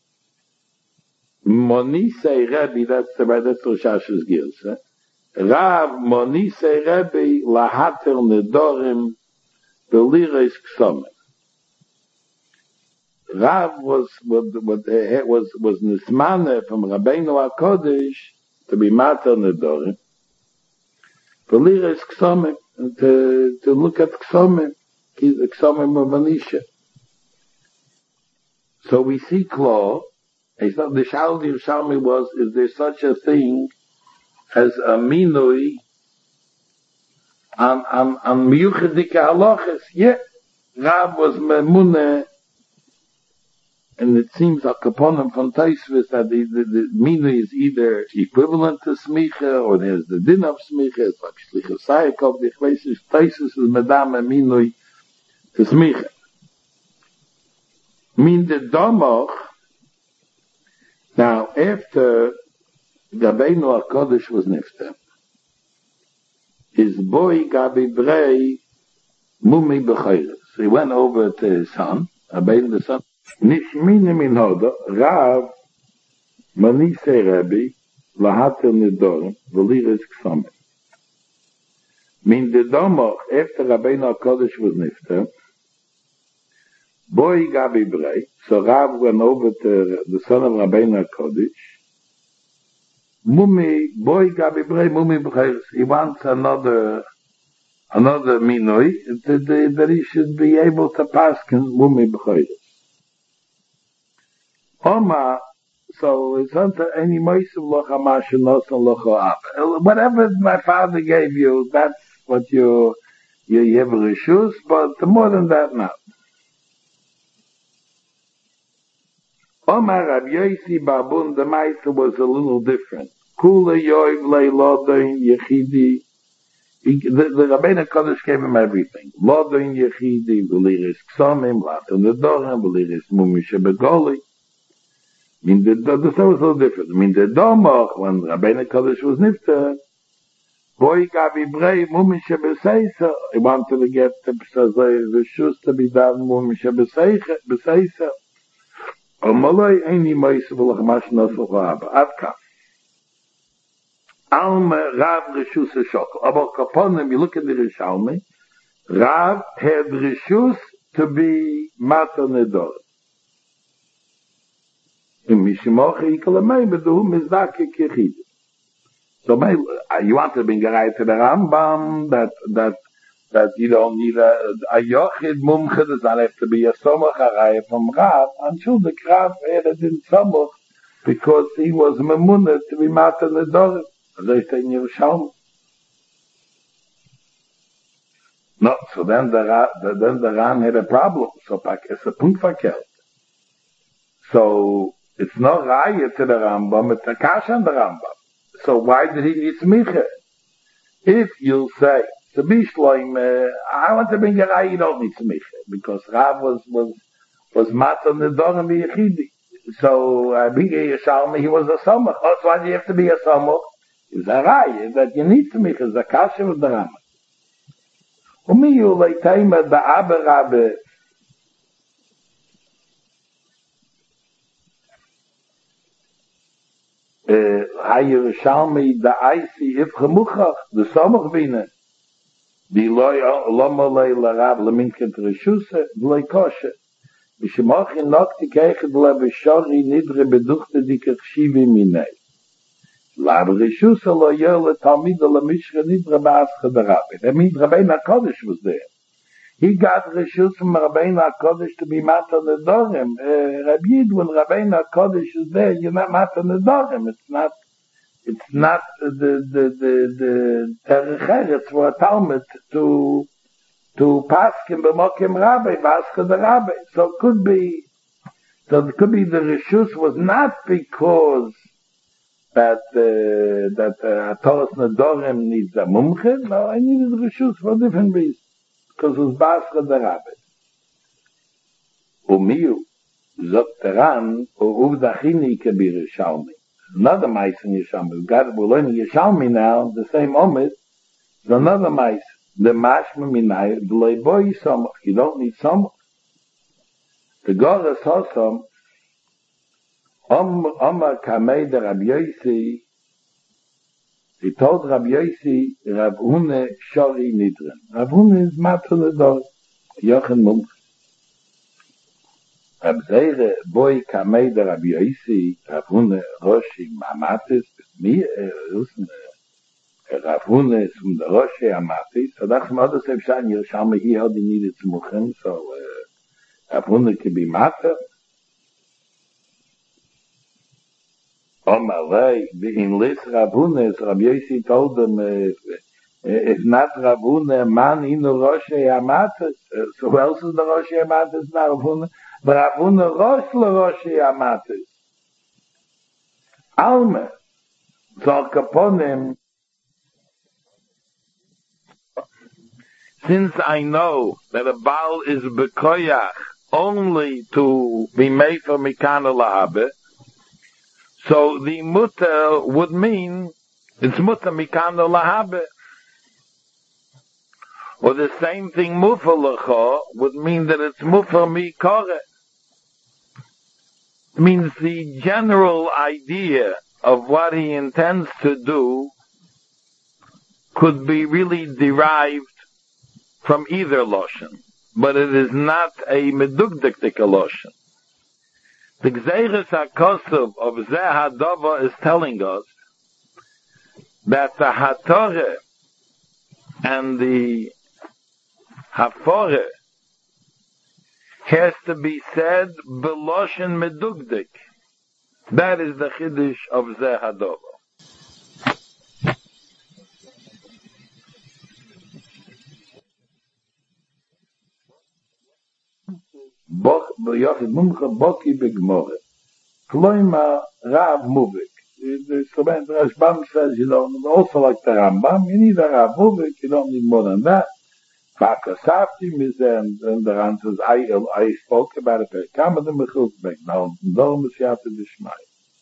Monise Rebbe, that's the right, that's Roshash's Gils. Eh? Rav Monise Rebbe lahater nedorim belires ksomen. Rav was what what was was nismane from Rabbeinu HaKodesh to be mater nedorim. Belires ksomen, to to look at ksomen, ksomen of Anisha. So we see Klo. It's not the Shaldi Yerushalmi was, is there such a thing as a minui on on on miyuchadike halachas? Yeah, Rav was memune, and it seems like upon him from Taisvis that the, the, the minui is either equivalent to smicha or there's the din of smicha. It's like shlichus sayakov. The Taisvis is medame minui to smicha. Min the domoch. Now, after Rabbeinu HaKodesh was nifter, his boy Gabi Brei mumi b'chayres. So he went over to his son, Rabbeinu the son. Nishmine min hoda, Rav Manise Rebbe lahater nedorim v'lires k'somen. Min the domoch, after Rabbeinu HaKodesh was nifter, boy Gabi Brei, so Rav went over to the son of Rabbeinu HaKodesh. Mumi, boy Gabi Brei, Mumi B'chayres. He wants another, another minoi, that, that he should be able to pass Mumi B'chayres. Oma, so it's under any moisav locha mashanos and locha ab. Whatever my father gave you, that's what you, you, you have a reshus, but more than that, not. Omar Rab Yosi Babun, the Maisa was a little different. Kula Yoiv Leilodoin Yechidi. The, the Rabbeinu HaKodesh gave him everything. Lodoin Yechidi, V'liris Ksomim, Latin Nedorim, V'liris Mumi Shebegoli. I mean, the, the, the story was a little different. I mean, the Domoch, when Rabbeinu HaKodesh was nifter, Boy Gabi Brei, Mumi Shebeseisa, he wanted to get the, the shoes to be done, Mumi Shebeseisa. Omaloi Eini Moise V'lach Mashnos V'lach Adka. Alma Rav Rishus Shokol. About Kaponim, you look at the Rishalmi, Rav had Rishus to be Mata Nedor. In Mishimochi Ikalamei, but who Mizdake Kechid. So my, you want to bring a right to the Rambam that, that, that you don't need a, a Yochid Mumche, does not have to be a Somach Araya from Rav, until the Rav had it in Somach, because he was Memunah to be Mata Nedor. As I say in Yerushalmi. No, so then the, the, then the Ram had a problem. So it's a Punkt verkehrt. So it's not Raya to the Rambam, it's a Kash on the Rambam. So why did he need Smicha? If you'll say, to be Shloim, uh, I want to bring a Raya, you don't need Smicha, because Rav was, was, was Matan Nedorim B'Yechidi. So, I bring a Yerushalmi, he was a Samach. Oh, so why do you have to be a Samach? It's a Raya, that you need Smicha, it's a Kash of the Rambam. Umi yu leitayma ba'abe Rabbe, Hayerushalmi da'aisi if chemuchach the samach bine di loy lomolei larav leminket reshuse loy koshe bishmach nokti keichet lebeshori nidre beduchte dikach shivi minei lab reshuse lo yole tamid lemishre nidre ba'asche derabbe. That means Rabbeinu HaKodesh was there. He got reshus from Rabbeinu HaKodesh to be Matan Nedorim. Uh, Rabbi Yid, when Rabbeinu HaKodesh is there, you're not Matan Nedorim. It's not, it's not the, the, the, the Terech Eretz for a Talmud to, to Paskin b'mokim Rabbi, Vascha the Rabbi. So it could be, so it could be the reshus was not because that, uh, that, uh, Toras Nedorim needs a mumche. No, I needed reshus for different reasons. Because it was Basra the Rabbi. Umiyu, Zokteran, or Uvdachini Kabir Yishalmi. Another mice in Yishalmi. We've got, we're learning Yishalmi now, the same Omid. There's another mice. The Mashma Minai, the Leiboy Yishalmi. You don't need some. The Goras Hosam, Om, Omar Kamei the Rabbi Yosi, he told Rabbi Yosi, Rav Hune Shori Nidren. Rav Hune is Matan Nedor, Yochen Mumch. Rab Zeire, Boy Kamei the Rabbi Yosi, Rav Hune Roshi Mamatis, me, Rav Hune is from the Roshi Amatis. So that's my other Sefshan, Yerushalmi, he held he needed to Muchem, so Rav Hune can be Matan. Omalei, in Lis Rabunes, Rabbi Yosi told them, uh, if not Rabune, man in the Roshei Amatis. Uh, so who else is the Roshei Amatis now, Rabune? But Rabune Rosh le Roshei Amatis. Alme, so Kaponim, since I know that a Baal is Bekoyach only to be made for Mikana Lahabe, so the mutter would mean it's mutter mikano lahabe. Or the same thing mufer lecho would mean that it's mufer mikore. It means the general idea of what he intends to do could be really derived from either loshen, but it is not a medugdiktik loshen. The Gzeiris HaKosov of Zeh HaDova is telling us that the HaTorah and the Hafore has to be said Beloshen Medugdik. That is the Chiddush of Zeh HaDova. Boch Yochid Mumcha Boki Begmore. Kloima Rav Muvik. The student Rashbam says you don't, also like the Rambam, you need a Rav Muvik, you don't need more than that. Fakasafti Mizem, and the Ran says, I, I spoke about it, Kama the Mechuzbek, now, Dom Messiata Dishmai.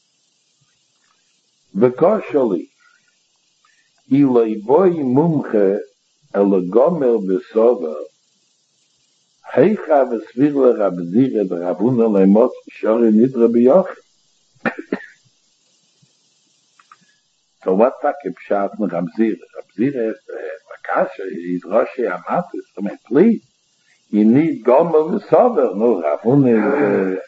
Vekoshali, Ilai Boy Mumche, Elegomer Besova, Heicha Vesvirle Rabzire, the Rabuna Lemot, Shori Nidre Bioch. So what's that Pshat in Rab Zira? Rab Zira is Makasha, he's Roshi Amatis. I mean, please, you need Gomer V'Sover. No, Ravun is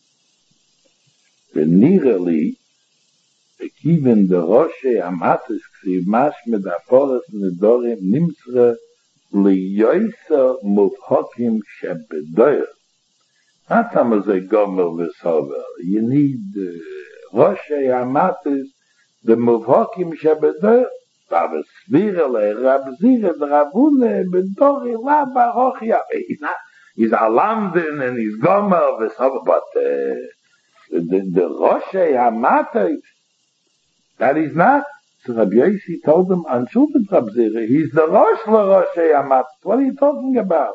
Venirali, Even the Roshi Amatis, Ksiv Mashmed Aporos Nedorim Nimsre Liyoisa Muvhokim Shebedoyer. Not some of the Gomer V'Sover. You need uh, Roshi Amatis, the Muvhokim Shebedoyer. Aber Svirele, Rab Zira, the Ravune, Bedori, Rabba, Rochia. He's not, he's a Lamdin and he's Gomer V'Sover, but uh, the, the Roshi Amatis, that is not. So Rabbi Yossi told him, Anshultet Rab Zira, he's the Rosh LaRoshei Amatis. What are you talking about?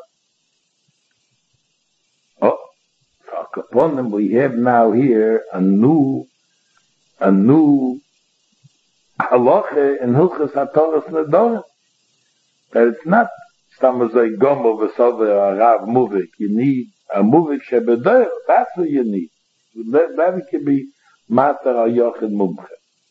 Oh, so upon them we have now here a new, a new halacha in Hilchas HaTorah Nedorim. That it's not Stamazay Gomer V'Sover Rav Muvik. You need a Muvik Shebedoyer. That's what you need. That, that can be Matar Al Yochid Mumche.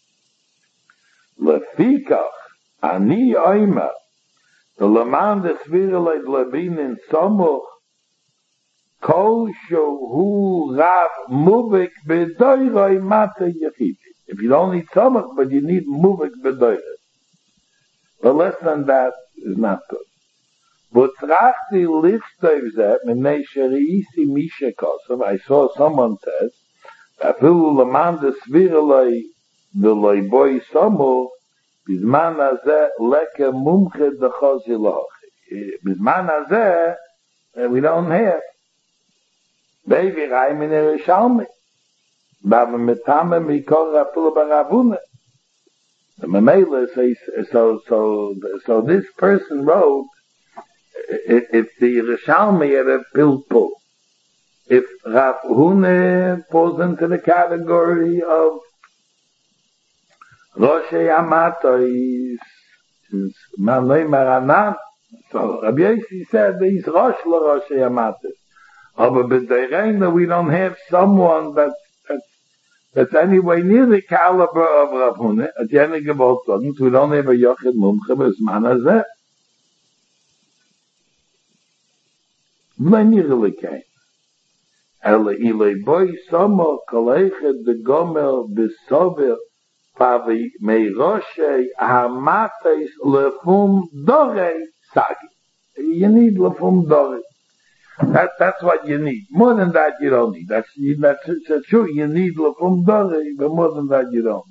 Lefikach, ani oima, the leman de svireleit lebin in somuch, kol hu rav muvik bedoiroi mata yechidi. If you don't need somuch, but you need muvik bedoiroi. But less than that is not good. But trachti lichtov zeh, minei sheriisi misha kosav, I saw someone says, afilu leman de svireleit the loiboy somuch, Bizman hazeh leke mumche dechozi lochi. Bizman hazeh, we don't have. Baby raim in Yerushalmi. Baba metame mikor afilu baravune. The Mamela says, so, so, so this person wrote, if the Yerushalmi had a pilpul, if Rav Hune falls into the category of Roshei Amatis is Manoi Maranan. So Rabbi Yossi said that he's Rosh LaRoshei Amatis. But b'dereina we don't have someone that's, that's, that's anyway near the caliber of Rav Hune. At the end of Gebot Sodens, we don't have a Yochid Mumche b'zman hazeh. V'lei nirli kein. Ele ilei boi somo kolechet de gomer b'sover Pavi mei Roshei Hamatis lefum dorei sagi. You need lefum dorei. That that's what you need. More than that you don't need. That's that's, that's true. You need lefum dorei, but more than that you don't.